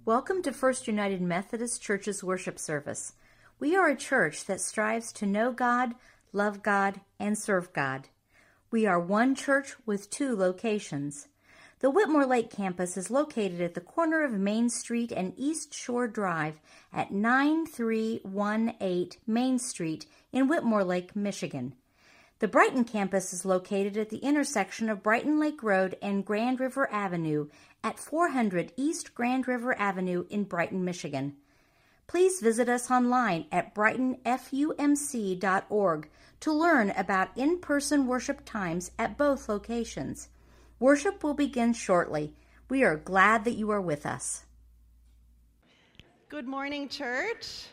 Welcome to First United Methodist Church's worship service. We are a church that strives to know God, love God, and serve God. We are one church with two locations. The Whitmore Lake campus is located at the corner of Main Street and East Shore Drive at 9318 Main Street in Whitmore Lake, Michigan. The Brighton campus is located at the intersection of Brighton Lake Road and Grand River Avenue at 400 East Grand River Avenue in Brighton, Michigan. Please visit us online at brightonfumc.org to learn about in-person worship times at both locations. Worship will begin shortly. We are glad that you are with us. Good morning, church.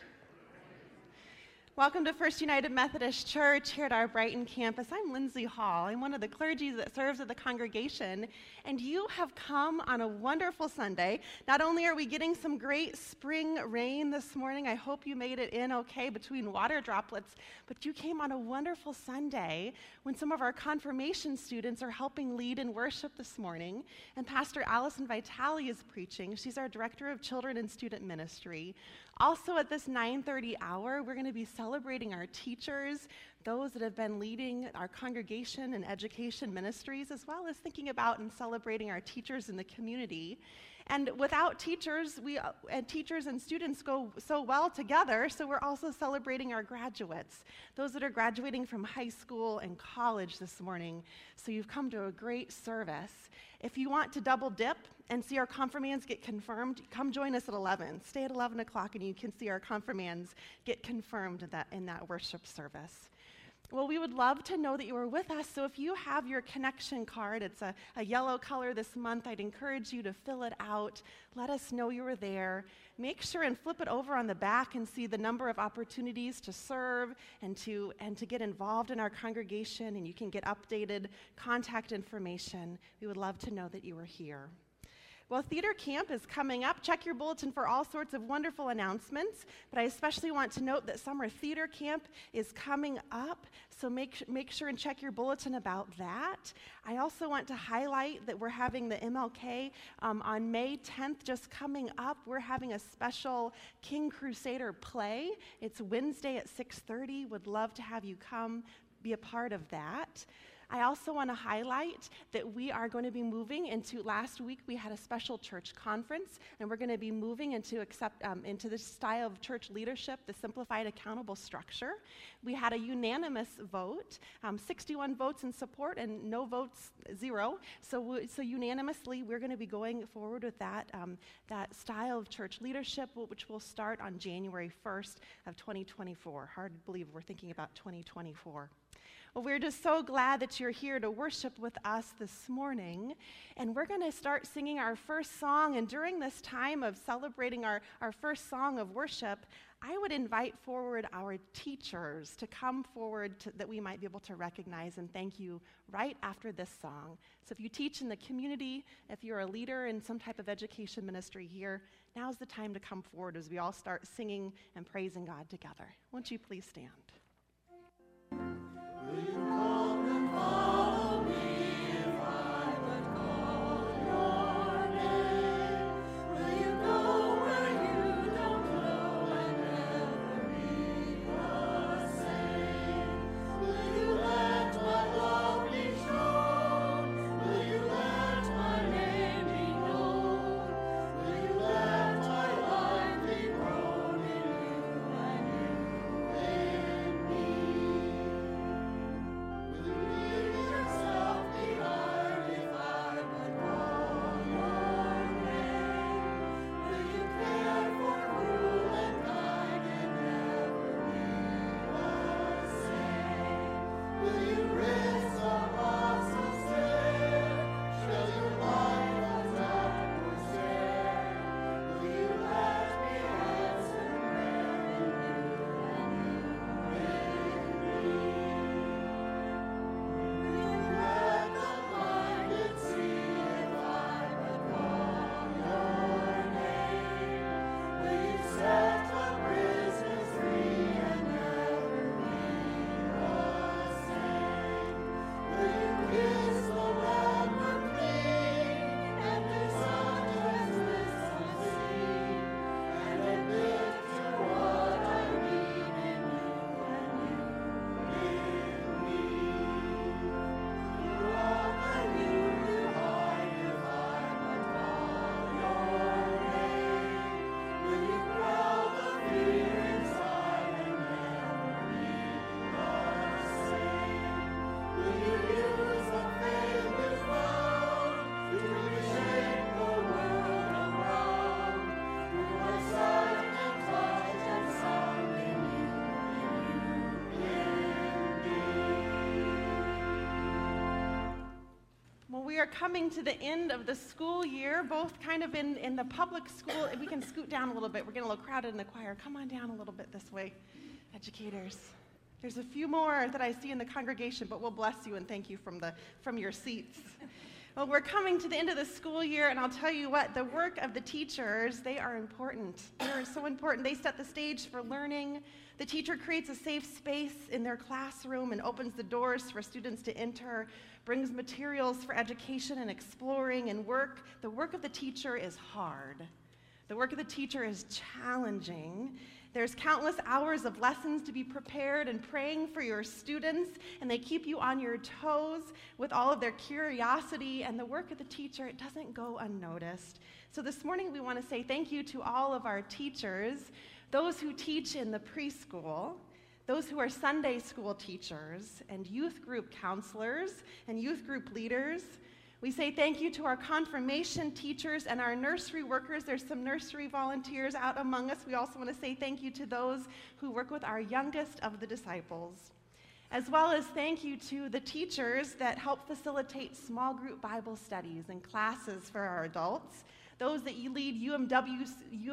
Welcome to First United Methodist Church here at our Brighton campus. I'm Lindsay Hall. I'm one of the clergy that serves at the congregation, and you have come on a wonderful Sunday. Not only are we getting some great spring rain this morning, I hope you made it in okay between water droplets, but you came on a wonderful Sunday when some of our confirmation students are helping lead in worship this morning, and Pastor Allison Vitale is preaching. She's our Director of Children and Student Ministry. Also at this 9:30 hour, we're going to be celebrating our teachers, those that have been leading our congregation and education ministries, as well as thinking about and celebrating our teachers in the community. And without teachers, teachers and students go so well together, so we're also celebrating our graduates, those that are graduating from high school and college this morning. So you've come to a great service. If you want to double dip and see our confirmands get confirmed, come join us at 11. Stay at 11 o'clock and you can see our confirmands get confirmed in that worship service. Well, we would love to know that you are with us, so if you have your connection card, it's a yellow color this month, I'd encourage you to fill it out. Let us know you were there. Make sure and flip it over on the back and see the number of opportunities to serve and to get involved in our congregation, and you can get updated contact information. We would love to know that you were here. Well, Theater Camp is coming up. Check your bulletin for all sorts of wonderful announcements, but I especially want to note that Summer Theater Camp is coming up, so make sure and check your bulletin about that. I also want to highlight that we're having the MLK on May 10th just coming up. We're having a special King Crusader play. It's Wednesday at 6:30. Would love to have you come be a part of that. I also want to highlight that we are going to be moving into, last week we had a special church conference, and we're going to be moving into this style of church leadership, the simplified accountable structure. We had a unanimous vote, 61 votes in support and no votes, 0. So unanimously, we're going to be going forward with that style of church leadership, which will start on January 1st of 2024. Hard to believe we're thinking about 2024. Well, we're just so glad that you're here to worship with us this morning, and we're going to start singing our first song, and during this time of celebrating our first song of worship, I would invite forward our teachers to come forward that we might be able to recognize and thank you right after this song. So if you teach in the community, if you're a leader in some type of education ministry here, now's the time to come forward as we all start singing and praising God together. Won't you please stand? Will you come and follow me if I would call your name? Will you go where you don't know and never be the same? Will you let my love be shown? Will you let my name be known? Will you let my life be grown in you and you in me? are coming to the end of the school year, both kind of in the public school. We can scoot down a little bit. We're getting a little crowded in the choir. Come on down a little bit this way, educators. There's a few more that I see in the congregation, but we'll bless you and thank you from your seats. Well, we're coming to the end of the school year, and I'll tell you what, the work of the teachers, they are important. They are so important. They set the stage for learning. The teacher creates a safe space in their classroom and opens the doors for students to enter, brings materials for education and exploring and work. The work of the teacher is hard. The work of the teacher is challenging. There's countless hours of lessons to be prepared and praying for your students, and they keep you on your toes with all of their curiosity, and the work of the teacher, it doesn't go unnoticed. So this morning we want to say thank you to all of our teachers, those who teach in the preschool, those who are Sunday school teachers, and youth group counselors and youth group leaders. We say thank you to our confirmation teachers and our nursery workers. There's some nursery volunteers out among us. We also want to say thank you to those who work with our youngest of the disciples, as well as thank you to the teachers that help facilitate small group Bible studies and classes for our adults. Those that you lead UMW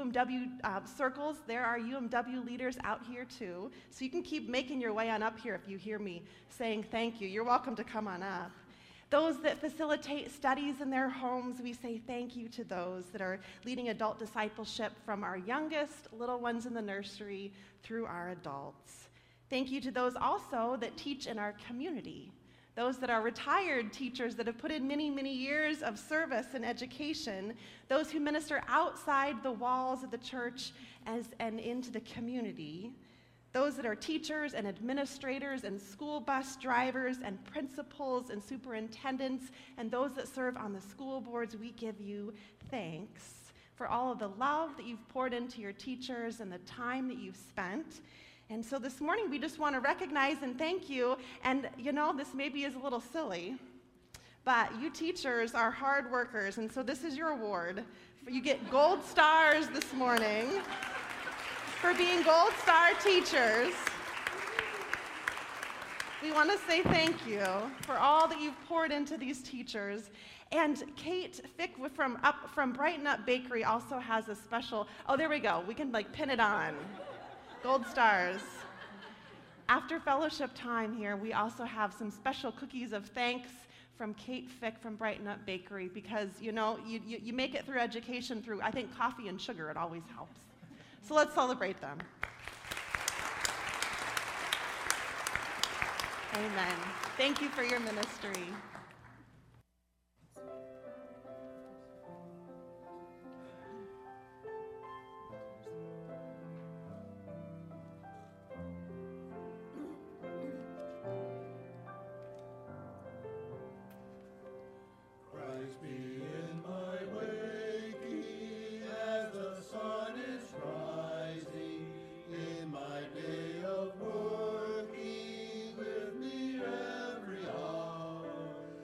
circles, there are UMW leaders out here too. So you can keep making your way on up here if you hear me saying thank you. You're welcome to come on up. Those that facilitate studies in their homes, we say thank you to those that are leading adult discipleship from our youngest little ones in the nursery through our adults. Thank you to those also that teach in our community, those that are retired teachers that have put in many, many years of service and education, those who minister outside the walls of the church and into the community, those that are teachers and administrators and school bus drivers and principals and superintendents, and those that serve on the school boards. We give you thanks for all of the love that you've poured into your teachers and the time that you've spent. And so this morning we just want to recognize and thank you. And you know, this maybe is a little silly, but you teachers are hard workers, and so this is your award. You get gold stars this morning for being Gold Star teachers. We want to say thank you for all that you've poured into these teachers. And Kate Fick from Brighten Up Bakery also has a special, oh, there we go. We can pin it on. Gold stars. After fellowship time here, we also have some special cookies of thanks from Kate Fick from Brighten Up Bakery, because you make it through education through, I think, coffee and sugar. It always helps. So let's celebrate them. Amen. Thank you for your ministry. Christ be in my waking as the sun is rising, in my day of working with me every hour.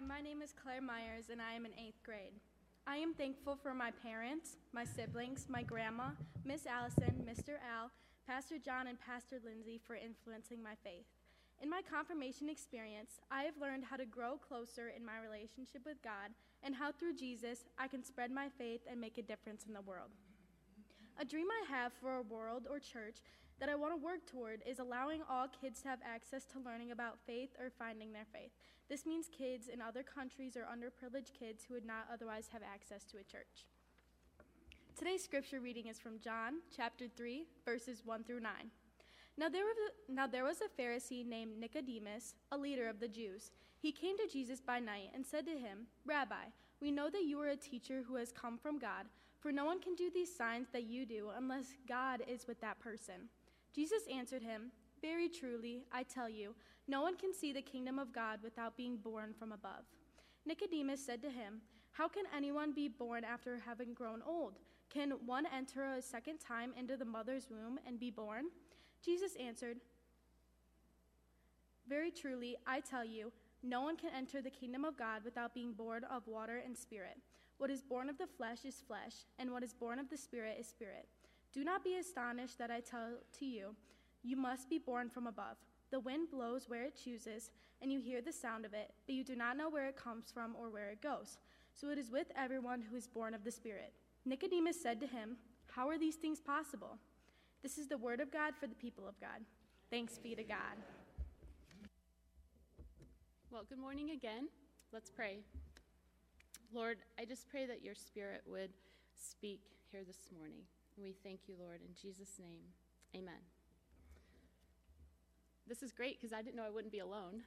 my name is Claire Myers, and I am in 8th grade. I am thankful for my parents, my siblings, my grandma, Miss Allison, Mr. Al, Pastor John, and Pastor Lindsay for influencing my faith. In my confirmation experience, I have learned how to grow closer in my relationship with God and how through Jesus I can spread my faith and make a difference in the world. A dream I have for a world or church that I want to work toward is allowing all kids to have access to learning about faith or finding their faith. This means kids in other countries or underprivileged kids who would not otherwise have access to a church. Today's scripture reading is from John chapter 3, verses 1 through 9. Now there was a Pharisee named Nicodemus, a leader of the Jews. He came to Jesus by night and said to him, "Rabbi, we know that you are a teacher who has come from God, for no one can do these signs that you do unless God is with that person." Jesus answered him, "Very truly, I tell you, no one can see the kingdom of God without being born from above." Nicodemus said to him, "How can anyone be born after having grown old? Can one enter a second time into the mother's womb and be born?" Jesus answered, "Very truly, I tell you, no one can enter the kingdom of God without being born of water and spirit. What is born of the flesh is flesh, and what is born of the spirit is spirit. Do not be astonished that I tell to you, you must be born from above. The wind blows where it chooses, and you hear the sound of it, but you do not know where it comes from or where it goes. So it is with everyone who is born of the Spirit." Nicodemus said to him, "How are these things possible?" This is the word of God for the people of God. Thanks be to God. Well, good morning again. Let's pray. Lord, I just pray that your Spirit would speak here this morning. And we thank you, Lord, in Jesus' name. Amen. This is great because I didn't know I wouldn't be alone.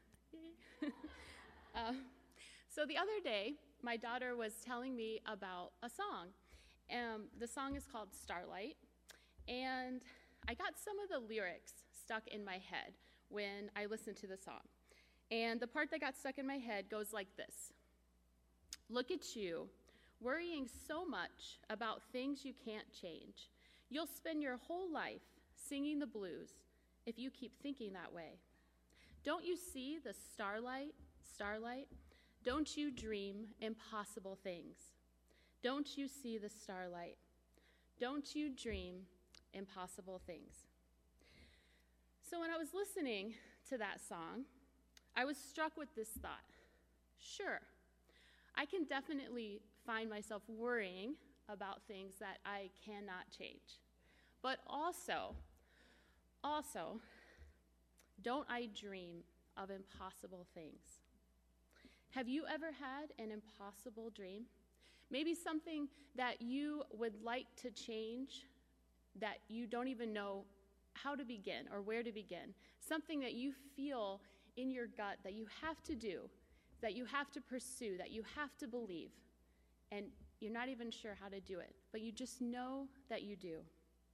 So the other day, my daughter was telling me about a song. The song is called Starlight. And I got some of the lyrics stuck in my head when I listened to the song. And the part that got stuck in my head goes like this. "Look at you, worrying so much about things you can't change. You'll spend your whole life singing the blues if you keep thinking that way. Don't you see the starlight, starlight? Don't you dream impossible things? Don't you see the starlight? Don't you dream impossible things?" So when I was listening to that song, I was struck with this thought. Sure, I can definitely find myself worrying about things that I cannot change. But also, don't I dream of impossible things? Have you ever had an impossible dream? Maybe something that you would like to change that you don't even know how to begin or where to begin. Something that you feel in your gut that you have to do, that you have to pursue, that you have to believe, and you're not even sure how to do it, but you just know that you do.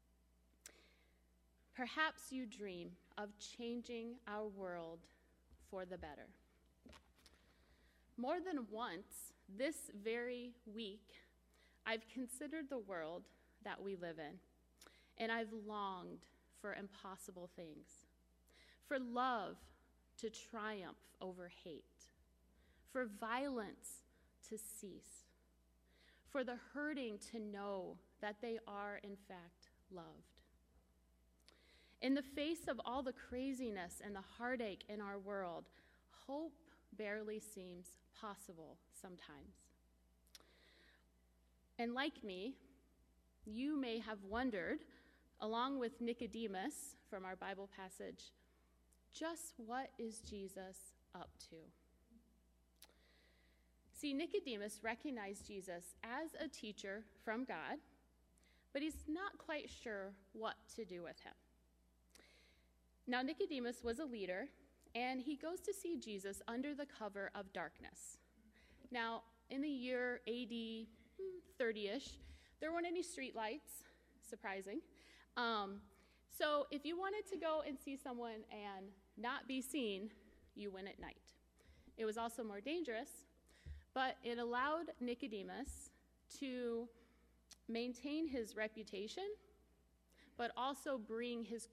Perhaps you dream of changing our world for the better. More than once this very week, I've considered the world that we live in, and I've longed for impossible things, for love to triumph over hate, for violence to cease, for the hurting to know that they are, in fact, loved. In the face of all the craziness and the heartache in our world, hope barely seems possible sometimes. And like me, you may have wondered, along with Nicodemus from our Bible passage, just what is Jesus up to? See, Nicodemus recognized Jesus as a teacher from God, but he's not quite sure what to do with him. Now, Nicodemus was a leader, and he goes to see Jesus under the cover of darkness. Now, in the year AD 30-ish, there weren't any street lights, surprising. So if you wanted to go and see someone and not be seen, you went at night. It was also more dangerous, but it allowed Nicodemus to maintain his reputation, but also bring his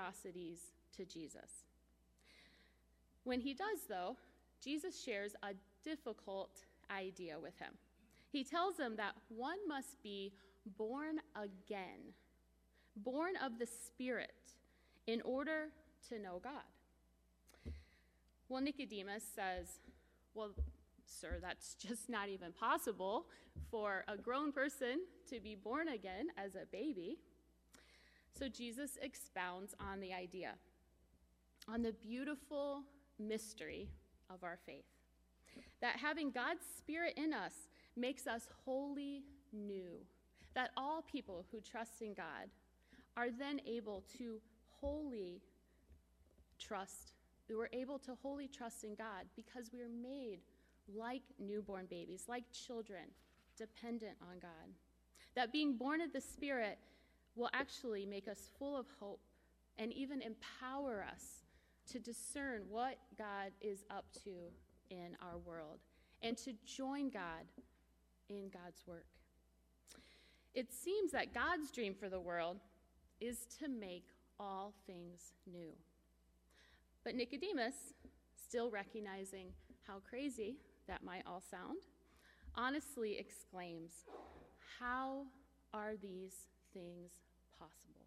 curiosities to Jesus. When he does, though, Jesus shares a difficult idea with him. He tells them that one must be born again, born of the Spirit, in order to know God. Well, Nicodemus says, well, sir, that's just not even possible for a grown person to be born again as a baby. So Jesus expounds on the idea, on the beautiful mystery of our faith, that having God's Spirit in us makes us wholly new, that all people who trust in God are then able to wholly trust. We're able to wholly trust in God because we are made like newborn babies, like children, dependent on God. That being born of the Spirit will actually make us full of hope and even empower us to discern what God is up to in our world and to join God in God's work. It seems that God's dream for the world is to make all things new. But Nicodemus, still recognizing how crazy that might all sound, honestly exclaims, "How are these things possible?"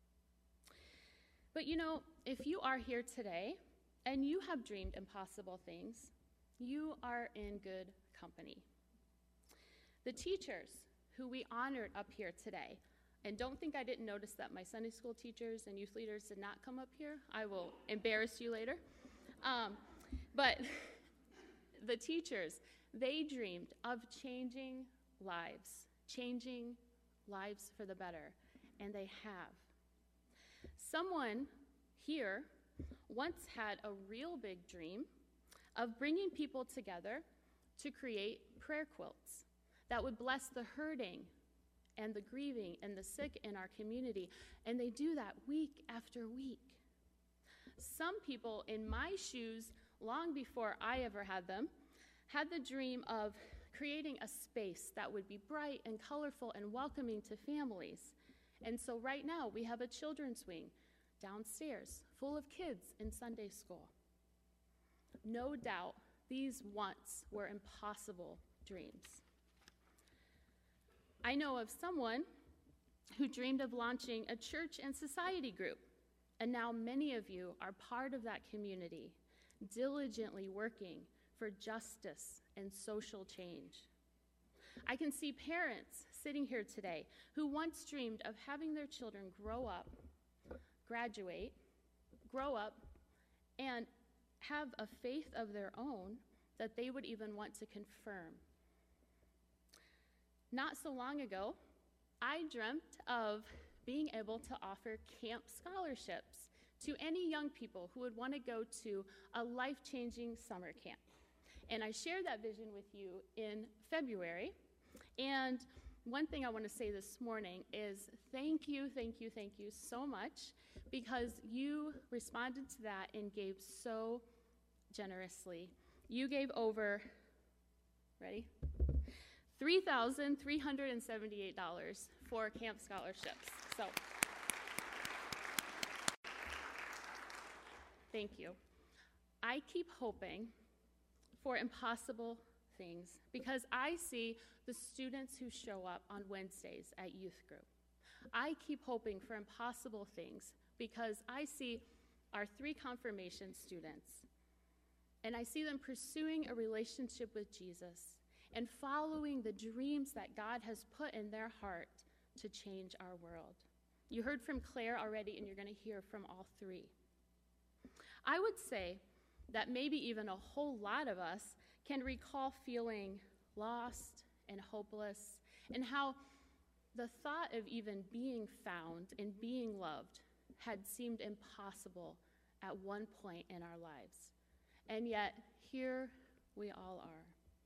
But if you are here today and you have dreamed impossible things, you are in good company. The teachers who we honored up here today, and don't think I didn't notice that my Sunday school teachers and youth leaders did not come up here. I will embarrass you later. But the teachers, they dreamed of changing lives for the better, and they have. Someone here once had a real big dream of bringing people together to create prayer quilts that would bless the hurting and the grieving and the sick in our community, and they do that week after week. Some people in my shoes, long before I ever had them, had the dream of creating a space that would be bright and colorful and welcoming to families. And so right now we have a children's wing downstairs full of kids in Sunday school. No doubt these once were impossible dreams. I know of someone who dreamed of launching a church and society group, and now many of you are part of that community, diligently working for justice and social change. I can see parents sitting here today who once dreamed of having their children grow up, graduate, and have a faith of their own that they would even want to confirm. Not so long ago, I dreamt of being able to offer camp scholarships to any young people who would want to go to a life-changing summer camp. And I shared that vision with you in February. And one thing I want to say this morning is thank you so much, because you responded to that and gave so generously. You gave over, ready? $3,378 for camp scholarships. So, thank you. I keep hoping for impossible things because I see the students who show up on Wednesdays at youth group. I keep hoping for impossible things because I see our 3 confirmation students, and I see them pursuing a relationship with Jesus and following the dreams that God has put in their heart to change our world. You heard from Claire already, and you're going to hear from all 3. I would say that maybe even a whole lot of us can recall feeling lost and hopeless, and how the thought of even being found and being loved had seemed impossible at one point in our lives. And yet, here we all are.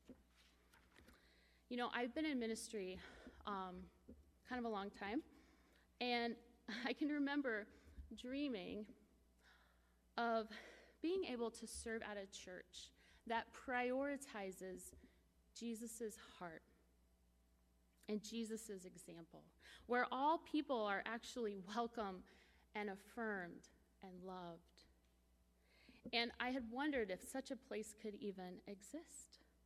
I've been in ministry kind of a long time, and I can remember dreaming of being able to serve at a church that prioritizes Jesus' heart and Jesus' example, where all people are actually welcome and affirmed and loved. And I had wondered if such a place could even exist.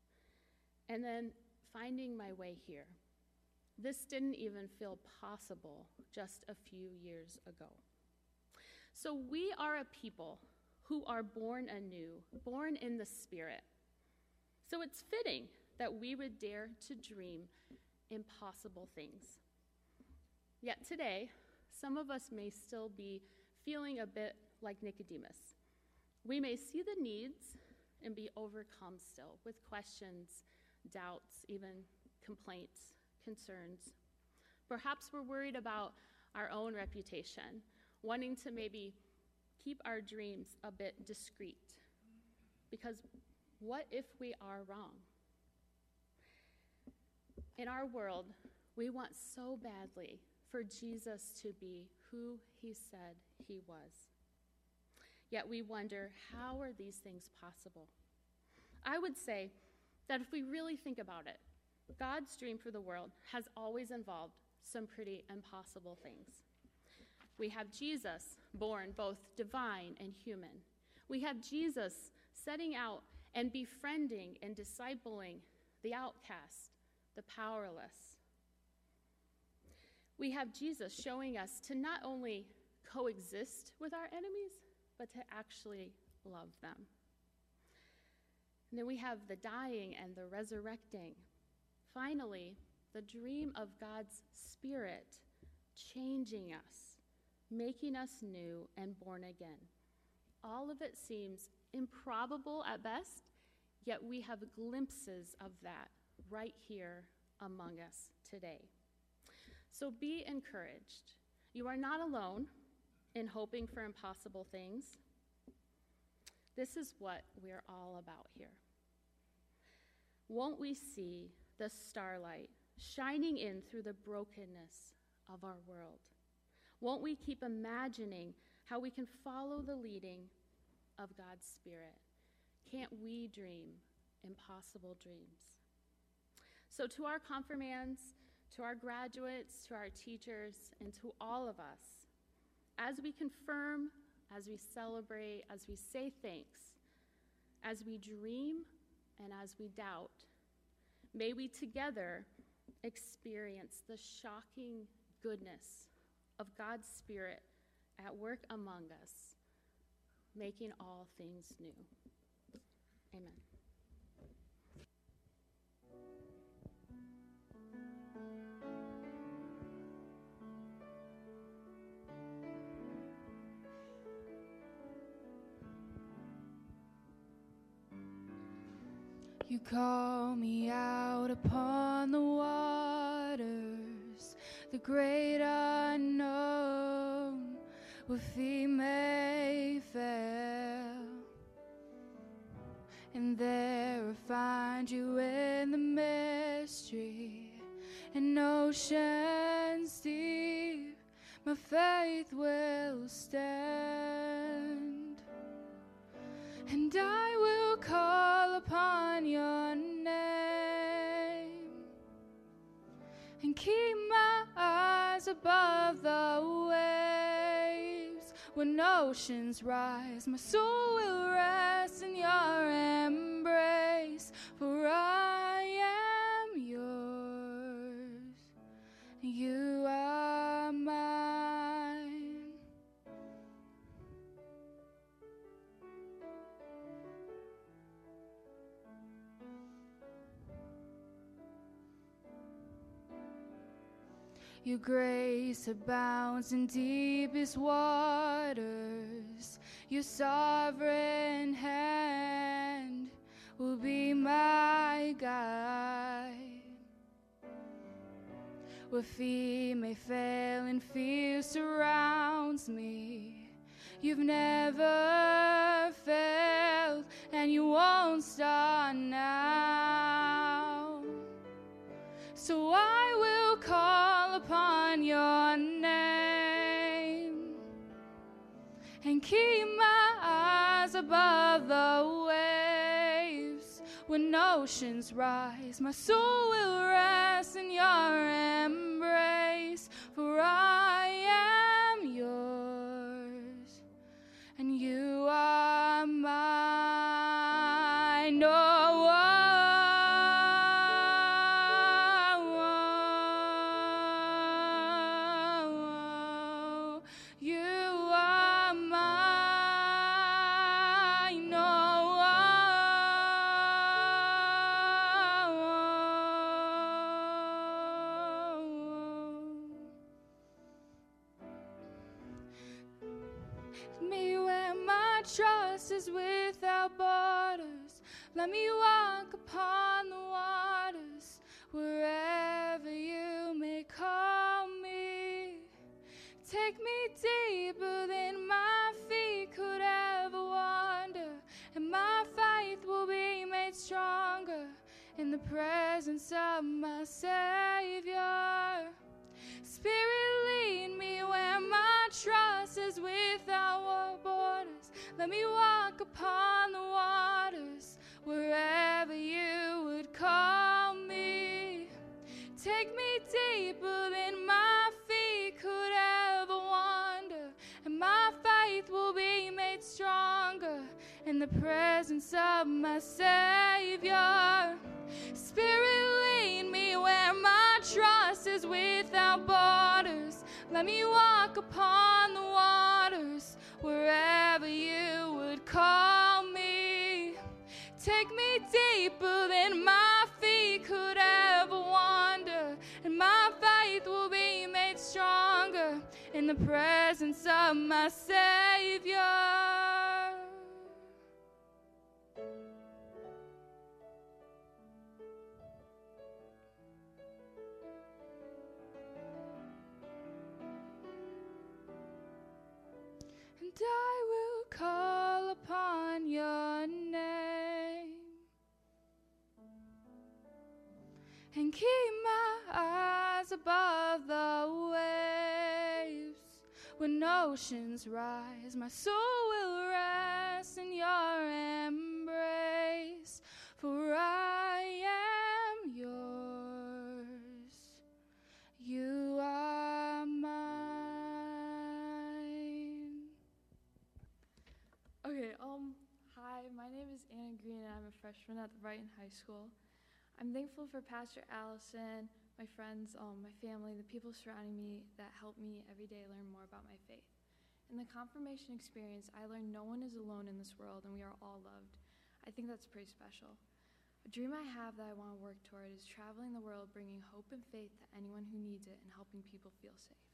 and then finding my way here. This didn't even feel possible just a few years ago. So we are a people who are born anew, born in the Spirit. So it's fitting that we would dare to dream impossible things. Yet today, some of us may still be feeling a bit like Nicodemus. We may see the needs and be overcome still with questions, doubts, even complaints, concerns. Perhaps we're worried about our own reputation, wanting to maybe keep our dreams a bit discreet. Because what if we are wrong? In our world, we want so badly for Jesus to be who he said he was. Yet we wonder, how are these things possible? I would say that if we really think about it, God's dream for the world has always involved some pretty impossible things. We have Jesus, born both divine and human. We have Jesus setting out and befriending and discipling the outcast, the powerless. We have Jesus showing us to not only coexist with our enemies, but to actually love them. And then we have the dying and the resurrecting. Finally, the dream of God's Spirit changing us, making us new and born again. All of it seems improbable at best, yet we have glimpses of that right here among us today. So be encouraged. You are not alone in hoping for impossible things. This is what we're all about here. Won't we see the starlight shining in through the brokenness of our world? Won't we keep imagining how we can follow the leading of God's Spirit? Can't we dream impossible dreams? So to our confirmands, to our graduates, to our teachers, and to all of us, as we confirm, as we celebrate, as we say thanks, as we dream, and as we doubt, may we together experience the shocking goodness of God's Spirit at work among us, making all things new. Amen. You call me out upon the waters, the great unknown, where feet may fail. And there I find you in the mystery, in oceans deep, my faith will stand. And I will call upon your name and keep my eyes above the waves. When oceans rise, my soul will rest in your embrace, for I am yours, you are mine. Your grace abounds in deepest waters. Your sovereign hand will be my guide. Where feet may fail and fear surrounds me, you've never failed and you won't start now. So I will call upon your name and keep my eyes above the waves. When oceans rise, my soul will rest in your embrace, for I am yours and you are mine. Oh, trust is without borders. Let me walk upon the waters wherever you may call me. Take me deeper than my feet could ever wander, and my faith will be made stronger in the presence of my Savior. Spirit, lead me where my trust is without borders. Let me walk upon the waters wherever you would call me. Take me deeper than my feet could ever wander, and my faith will be made stronger in the presence of my Savior. Spirit, lead me where my trust is without borders. Let me walk upon the waters wherever you would call me. Take me deeper than my feet could ever wander, and my faith will be made stronger in the presence of my Savior. And I will call upon your name and keep my eyes above the waves. When oceans rise, my soul will rest in your embrace, for I am yours. You are mine. Okay, hi, my name is Anna Green and I'm a freshman at the Brighton High School. I'm thankful for Pastor Allison, my friends, my family, the people surrounding me that help me every day learn more about my faith. In the confirmation experience, I learned no one is alone in this world and we are all loved. I think that's pretty special. A dream I have that I want to work toward is traveling the world, bringing hope and faith to anyone who needs it and helping people feel safe.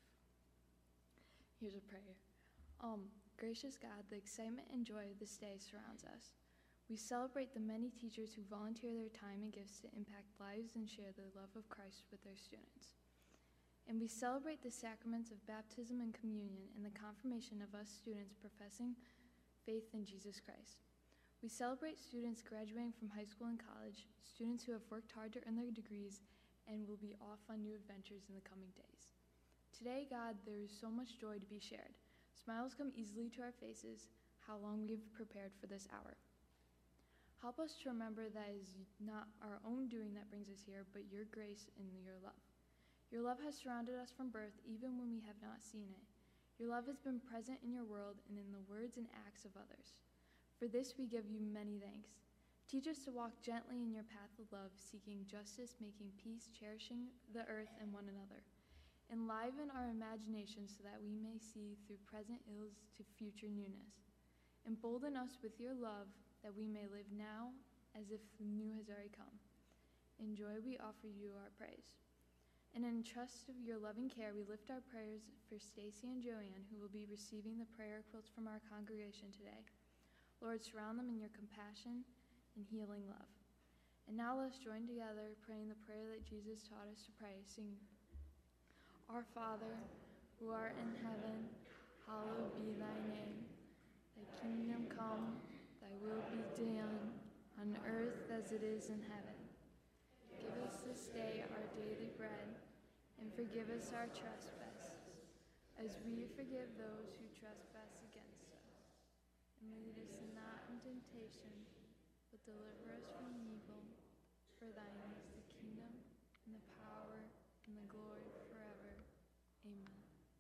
Here's a prayer. Gracious God, the excitement and joy of this day surrounds us. We celebrate the many teachers who volunteer their time and gifts to impact lives and share the love of Christ with their students. And we celebrate the sacraments of baptism and communion and the confirmation of us students professing faith in Jesus Christ. We celebrate students graduating from high school and college, students who have worked hard to earn their degrees and will be off on new adventures in the coming days. Today, God, there is so much joy to be shared. Smiles come easily to our faces, how long we've prepared for this hour. Help us to remember that it is not our own doing that brings us here, but your grace and your love. Your love has surrounded us from birth, even when we have not seen it. Your love has been present in your world and in the words and acts of others. For this we give you many thanks. Teach us to walk gently in your path of love, seeking justice, making peace, cherishing the earth and one another. Enliven our imagination so that we may see through present ills to future newness. Embolden us with your love that we may live now as if the new has already come. In joy we offer you our praise. And in trust of your loving care, we lift our prayers for Stacy and Joanne, who will be receiving the prayer quilts from our congregation today. Lord, surround them in your compassion and healing love. And now let us join together praying the prayer that Jesus taught us to pray, singing, Our Father, who art in heaven, hallowed be thy name. Thy kingdom come, thy will be done, on earth as it is in heaven. Give us this day our daily bread, and forgive us our trespasses, as we forgive those who trespass against us. And lead us not in temptation, but deliver us from evil. For thine is the kingdom, and the power, and the glory forever. Amen.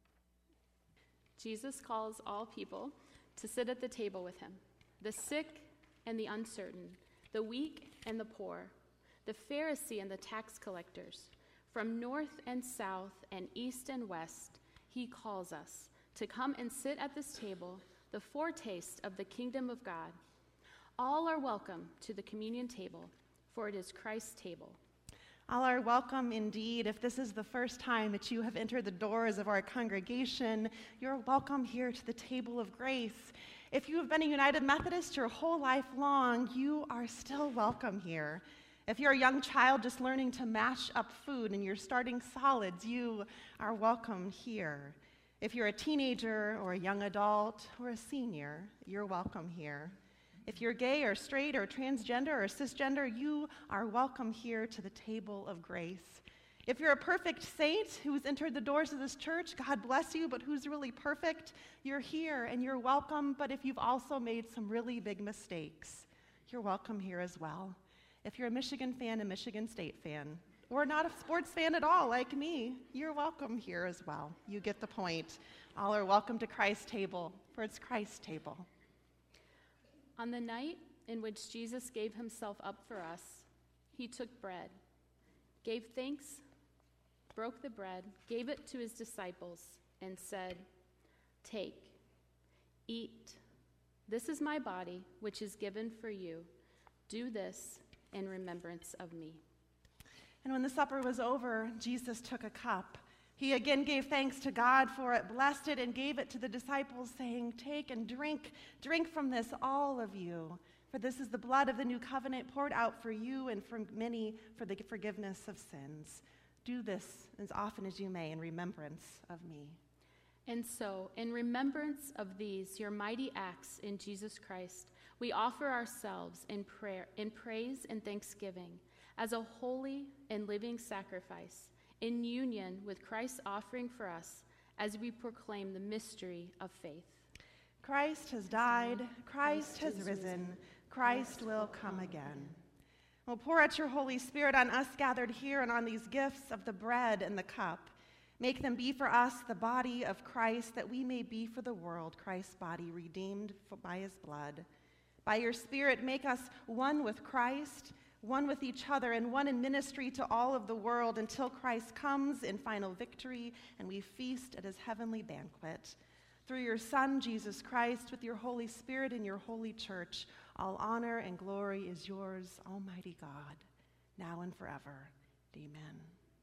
Jesus calls all people to sit at the table with him, the sick and the uncertain, the weak and the poor, the Pharisee and the tax collectors. From north and south and east and west, he calls us to come and sit at this table, the foretaste of the kingdom of God. All are welcome to the communion table, for it is Christ's table. All are welcome indeed. If this is the first time that you have entered the doors of our congregation, you're welcome here to the table of grace. If you have been a United Methodist your whole life long, you are still welcome here. If you're a young child just learning to mash up food and you're starting solids, you are welcome here. If you're a teenager or a young adult or a senior, you're welcome here. If you're gay or straight or transgender or cisgender, you are welcome here to the table of grace. If you're a perfect saint who's entered the doors of this church, God bless you, but who's really perfect, you're here and you're welcome. But if you've also made some really big mistakes, you're welcome here as well. If you're a Michigan fan, a Michigan State fan, or not a sports fan at all like me, you're welcome here as well. You get the point. All are welcome to Christ's table, for it's Christ's table. On the night in which Jesus gave himself up for us, he took bread, gave thanks, broke the bread, gave it to his disciples, and said, "Take, eat. This is my body, which is given for you. Do this in remembrance of me." And when the supper was over, Jesus took a cup. He again gave thanks to God for it, blessed it, and gave it to the disciples, saying, "Take and drink. Drink from this, all of you. For this is the blood of the new covenant poured out for you and for many for the forgiveness of sins. Do this as often as you may in remembrance of me." And so, in remembrance of these, your mighty acts in Jesus Christ, we offer ourselves in prayer, in praise and thanksgiving, as a holy and living sacrifice, in union with Christ's offering for us, as we proclaim the mystery of faith. Christ has died, Christ has risen, Christ will come again. Well, pour out your Holy Spirit on us gathered here and on these gifts of the bread and the cup. Make them be for us the body of Christ, that we may be for the world Christ's body, redeemed by his blood. By your Spirit, make us one with Christ, one with each other, and one in ministry to all of the world until Christ comes in final victory and we feast at his heavenly banquet. Through your Son, Jesus Christ, with your Holy Spirit in your holy church, all honor and glory is yours, Almighty God, now and forever. Amen.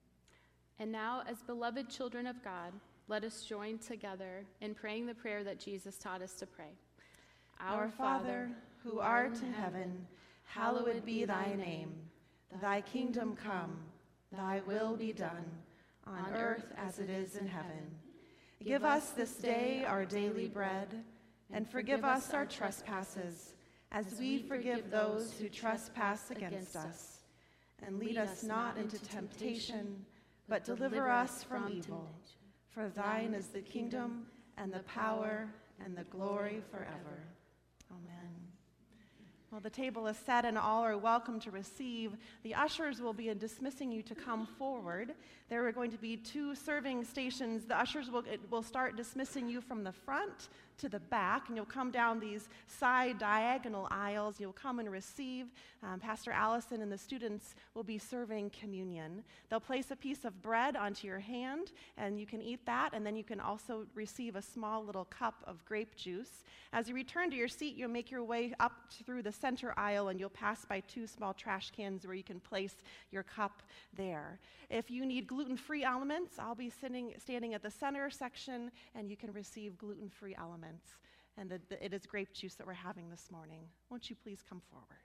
And now, as beloved children of God, let us join together in praying the prayer that Jesus taught us to pray. Our Father, who art in heaven, hallowed be thy name. Thy kingdom come, thy will be done, on earth as it is in heaven. Give us this day our daily bread, and forgive us our trespasses, as we forgive those who trespass against us. And lead us not into temptation, but deliver us from evil. For thine is the kingdom, and the power, and the glory forever. Amen. Well, the table is set and all are welcome to receive. The ushers will be dismissing you to come forward. There are going to be 2 serving stations. The ushers will start dismissing you from the front to the back, and you'll come down these side diagonal aisles. You'll come and receive. Pastor Allison and the students will be serving communion. They'll place a piece of bread onto your hand, and you can eat that, and then you can also receive a small little cup of grape juice. As you return to your seat, you'll make your way up through the center aisle, and you'll pass by 2 small trash cans where you can place your cup there. If you need gluten-free elements, I'll be standing at the center section, and you can receive gluten-free elements. And it is grape juice that we're having this morning. Won't you please come forward?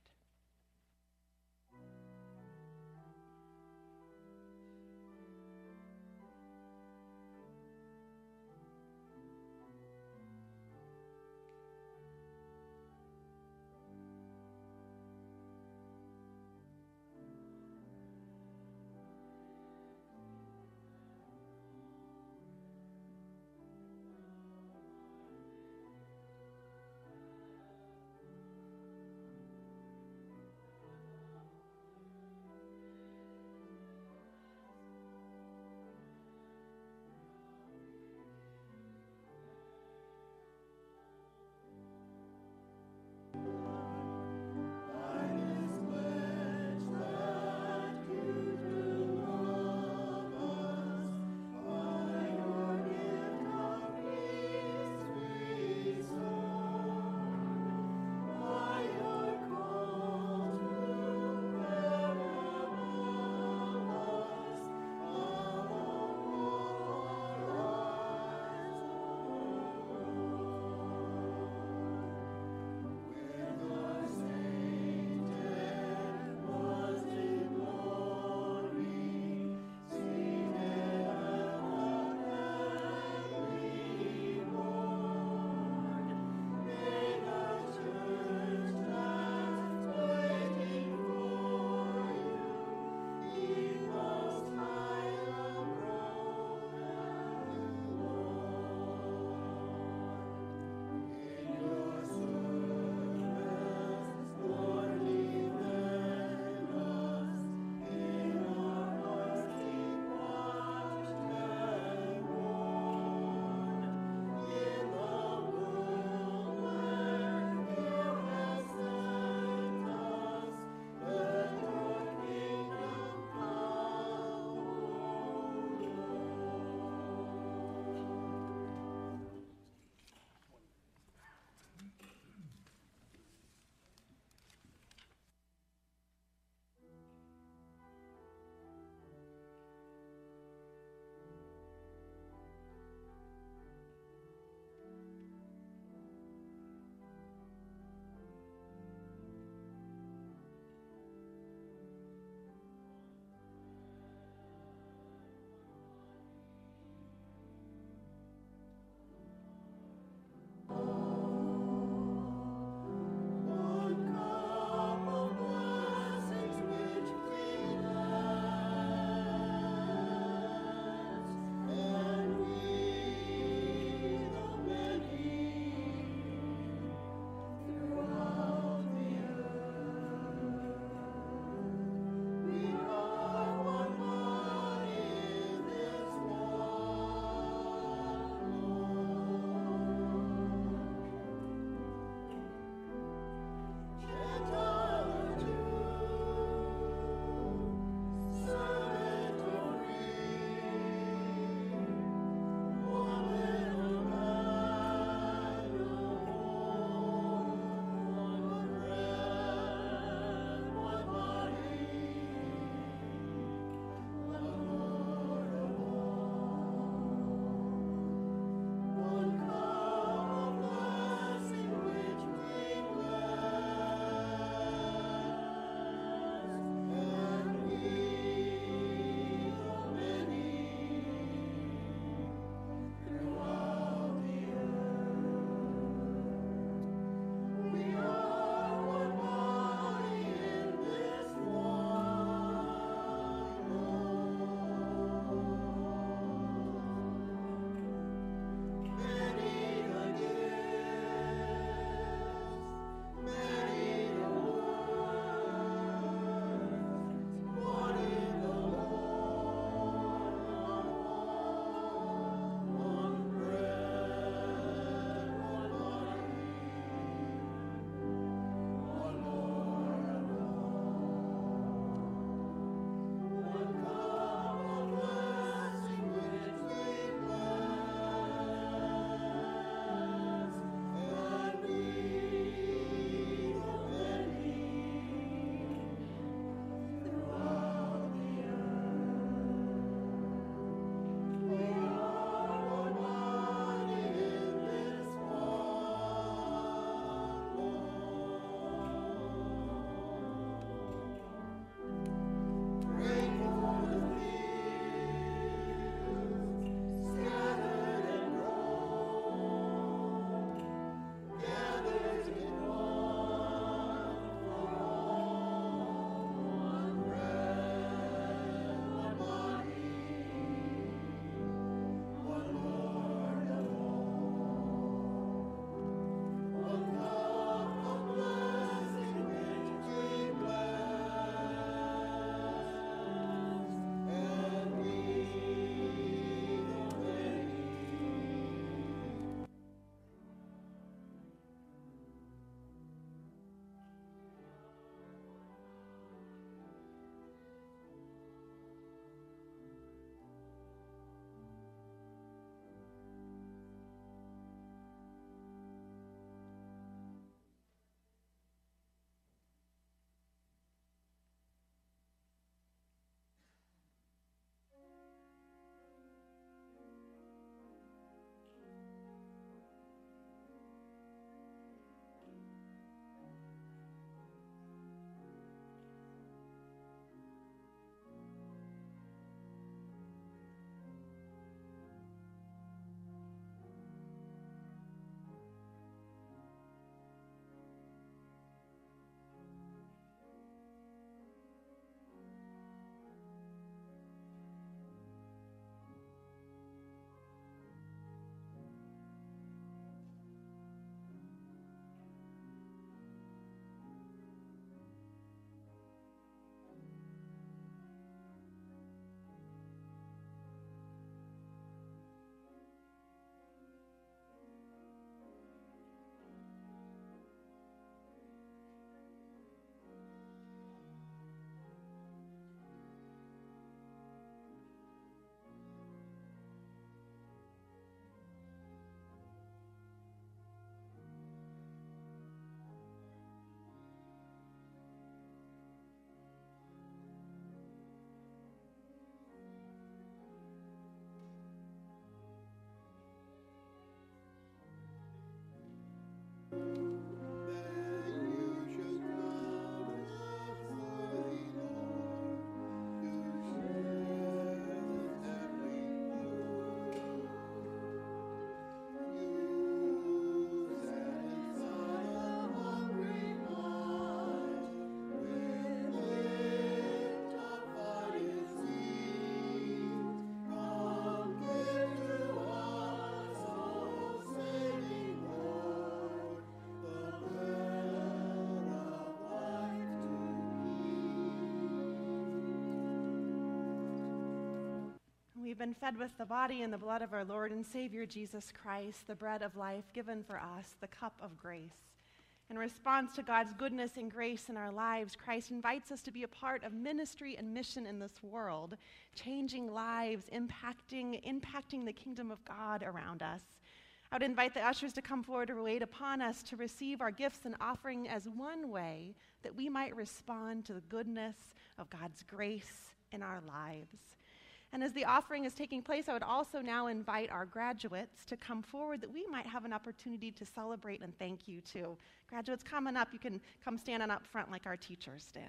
we've been fed with the body and the blood of our Lord and Savior Jesus Christ, the bread of life given for us, the cup of grace. In response to God's goodness and grace in our lives, Christ invites us to be a part of ministry and mission in this world, changing lives, impacting the kingdom of God around us. I would invite the ushers to come forward to wait upon us to receive our gifts and offering as one way that we might respond to the goodness of God's grace in our lives. And as the offering is taking place, I would also now invite our graduates to come forward that we might have an opportunity to celebrate and thank you too. Graduates coming up, you can come stand on up front like our teachers did.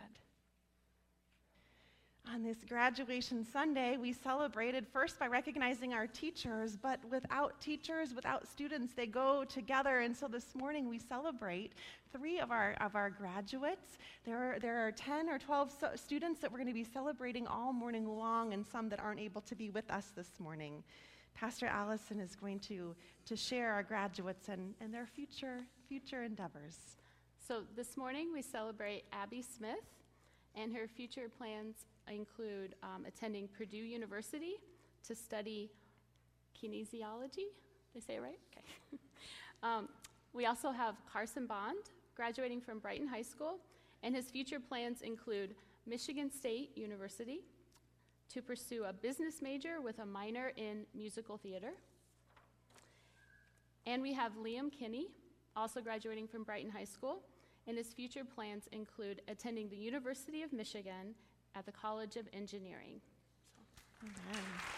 On this graduation Sunday, we celebrated first by recognizing our teachers, but without teachers, without students, they go together. And so this morning we celebrate 3 of our graduates. There are 10 or 12 students that we're going to be celebrating all morning long, and some that aren't able to be with us this morning. Pastor Allison is going to share our graduates and their future endeavors. So this morning we celebrate Abby Smith, and her future plans include attending Purdue University to study kinesiology. Did I say it right? Okay. We also have Carson Bond, graduating from Brighton High School, and his future plans include Michigan State University to pursue a business major with a minor in musical theater. And we have Liam Kinney, also graduating from Brighton High School, and his future plans include attending the University of Michigan at the College of Engineering. Amen.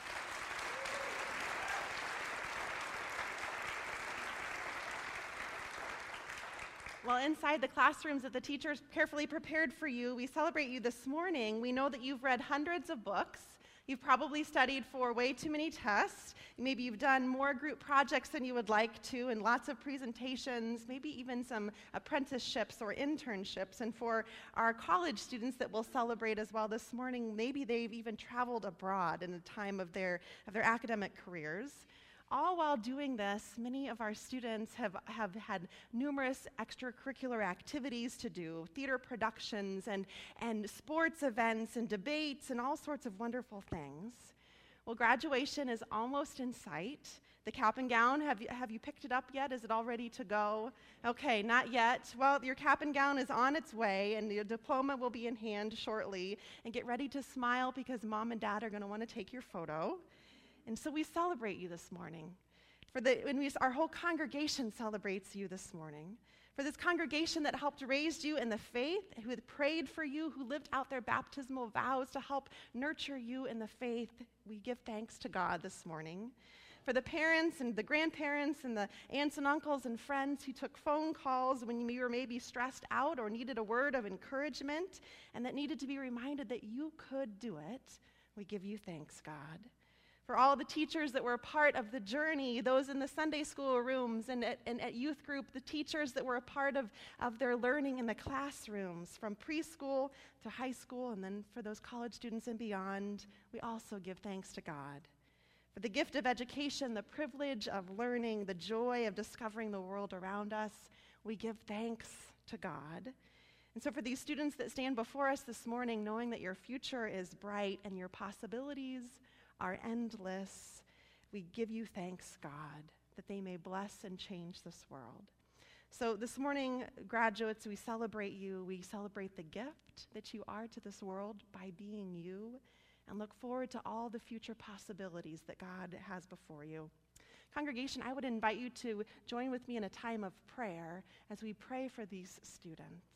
Well, inside the classrooms that the teachers carefully prepared for you, we celebrate you this morning. We know that you've read hundreds of books. You've probably studied for way too many tests. Maybe you've done more group projects than you would like to, and lots of presentations, maybe even some apprenticeships or internships. And for our college students that we'll celebrate as well this morning, maybe they've even traveled abroad in the time of their academic careers. All while doing this, many of our students have had numerous extracurricular activities to do, theater productions and sports events and debates and all sorts of wonderful things. Well, graduation is almost in sight. The cap and gown, have you picked it up yet? Is it all ready to go? Okay, not yet. Well, your cap and gown is on its way, and your diploma will be in hand shortly. And get ready to smile because mom and dad are going to want to take your photo. And so we celebrate you this morning. Our whole congregation celebrates you this morning. For this congregation that helped raise you in the faith, who had prayed for you, who lived out their baptismal vows to help nurture you in the faith, we give thanks to God this morning. For the parents and the grandparents and the aunts and uncles and friends who took phone calls when you were maybe stressed out or needed a word of encouragement and that needed to be reminded that you could do it, we give you thanks, God. For all the teachers that were a part of the journey, those in the Sunday school rooms and at youth group, the teachers that were a part of their learning in the classrooms, from preschool to high school, and then for those college students and beyond, we also give thanks to God. For the gift of education, the privilege of learning, the joy of discovering the world around us, we give thanks to God. And so for these students that stand before us this morning, knowing that your future is bright and your possibilities are endless, we give you thanks, God, that they may bless and change this world. So this morning, graduates, we celebrate you. We celebrate the gift that you are to this world by being you, and look forward to all the future possibilities that God has before you. Congregation, I would invite you to join with me in a time of prayer as we pray for these students.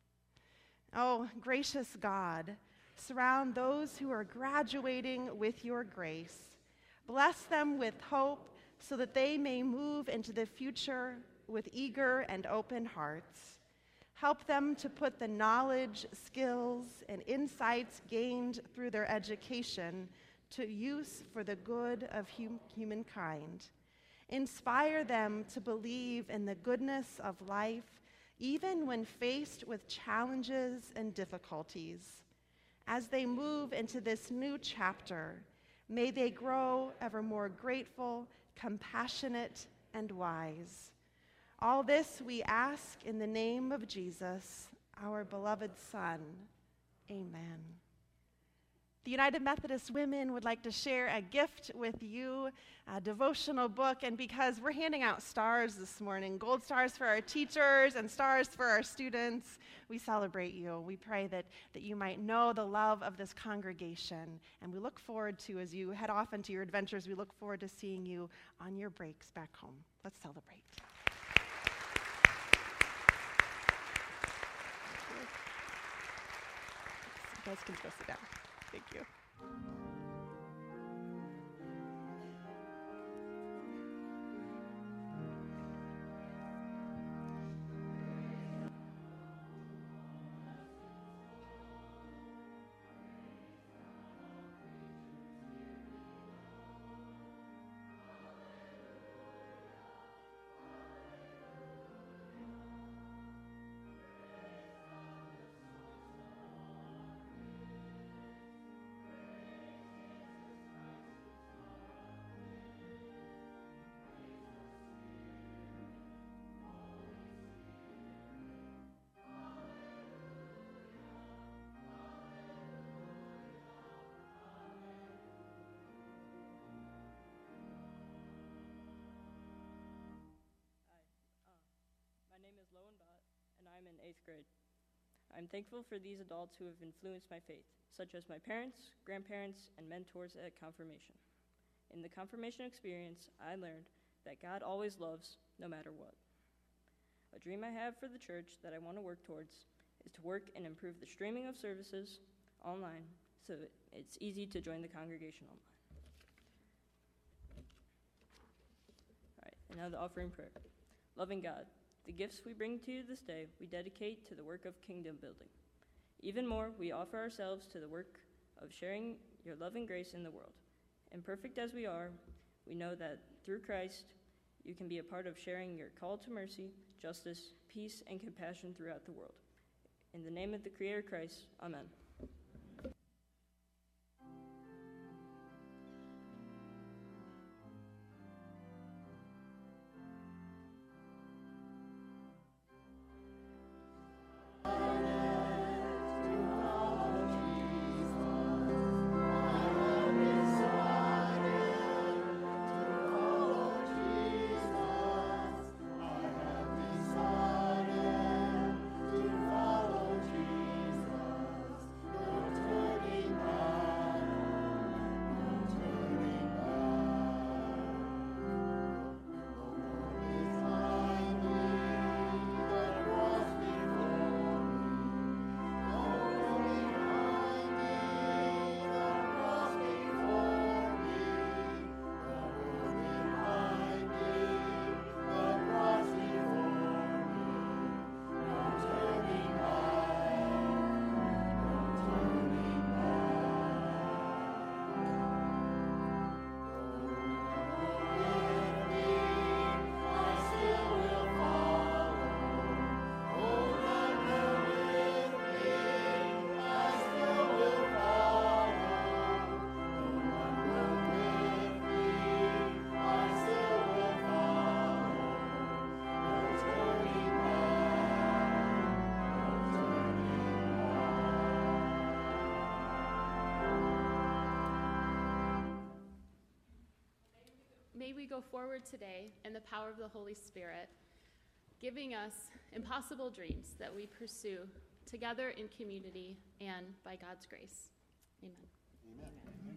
Oh, gracious God, surround those who are graduating with your grace. Bless them with hope so that they may move into the future with eager and open hearts. Help them to put the knowledge, skills, and insights gained through their education to use for the good of humankind. Inspire them to believe in the goodness of life, even when faced with challenges and difficulties. As they move into this new chapter, may they grow ever more grateful, compassionate, and wise. All this we ask in the name of Jesus, our beloved Son. Amen. The United Methodist Women would like to share a gift with you, a devotional book, and because we're handing out stars this morning, gold stars for our teachers and stars for our students, we celebrate you. We pray that you might know the love of this congregation, and we look forward to, as you head off into your adventures, we look forward to seeing you on your breaks back home. Let's celebrate. You guys can go sit down. Thank you. My name is Lowen Bott, and I'm in 8th grade. I'm thankful for these adults who have influenced my faith, such as my parents, grandparents, and mentors at confirmation. In the confirmation experience, I learned that God always loves, no matter what. A dream I have for the church that I want to work towards is to work and improve the streaming of services online so it's easy to join the congregation online. All right, and now the offering prayer. Loving God, the gifts we bring to you this day, we dedicate to the work of kingdom building. Even more, we offer ourselves to the work of sharing your loving grace in the world. Imperfect as we are, we know that through Christ, you can be a part of sharing your call to mercy, justice, peace, and compassion throughout the world. In the name of the Creator Christ, amen. May we go forward today in the power of the Holy Spirit, giving us impossible dreams that we pursue together in community and by God's grace. Amen.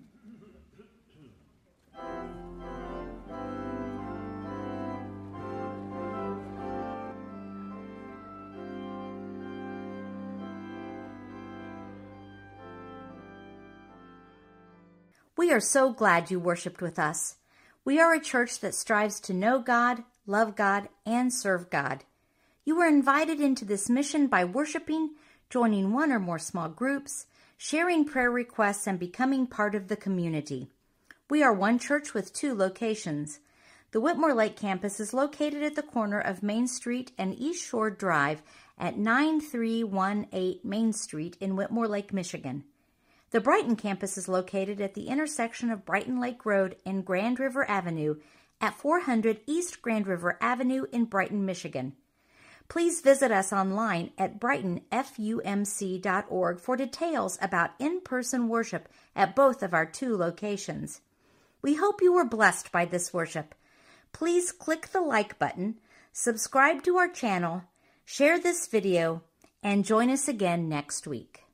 We are so glad you worshiped with us. We are a church that strives to know God, love God, and serve God. You were invited into this mission by worshiping, joining one or more small groups, sharing prayer requests, and becoming part of the community. We are one church with 2 locations. The Whitmore Lake campus is located at the corner of Main Street and East Shore Drive at 9318 Main Street in Whitmore Lake, Michigan. The Brighton campus is located at the intersection of Brighton Lake Road and Grand River Avenue at 400 East Grand River Avenue in Brighton, Michigan. Please visit us online at brightonfumc.org for details about in-person worship at both of our 2 locations. We hope you were blessed by this worship. Please click the like button, subscribe to our channel, share this video, and join us again next week.